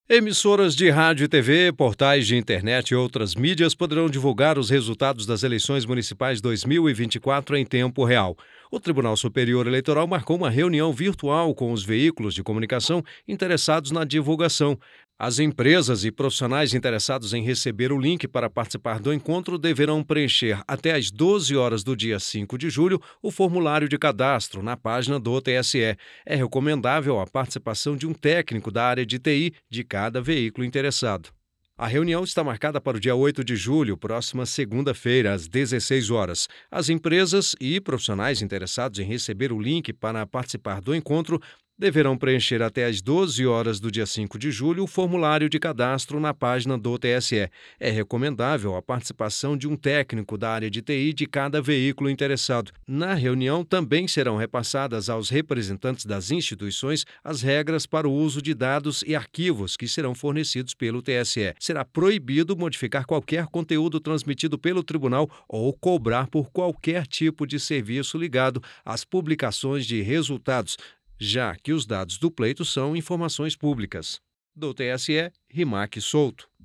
Emissoras de rádio e TV, portais de internet e outras mídias poderão divulgar os resultados das eleições municipais 2024 em tempo real. O Tribunal Superior Eleitoral marcou uma reunião virtual com os veículos de comunicação interessados na divulgação. As empresas e profissionais interessados em receber o link para participar do encontro deverão preencher até às 12 horas do dia 5 de julho o formulário de cadastro na página do TSE. É recomendável a participação de um técnico da área de TI de cada veículo interessado. A reunião está marcada para o dia 8 de julho, próxima segunda-feira, às 16 horas. As empresas e profissionais interessados em receber o link para participar do encontro deverão preencher até às 12 horas do dia 5 de julho o formulário de cadastro na página do TSE. É recomendável a participação de um técnico da área de TI de cada veículo interessado. Na reunião também serão repassadas aos representantes das instituições as regras para o uso de dados e arquivos que serão fornecidos pelo TSE. Será proibido modificar qualquer conteúdo transmitido pelo tribunal ou cobrar por qualquer tipo de serviço ligado às publicações de resultados, já que os dados do pleito são informações públicas. Do TSE, Rimac Souto.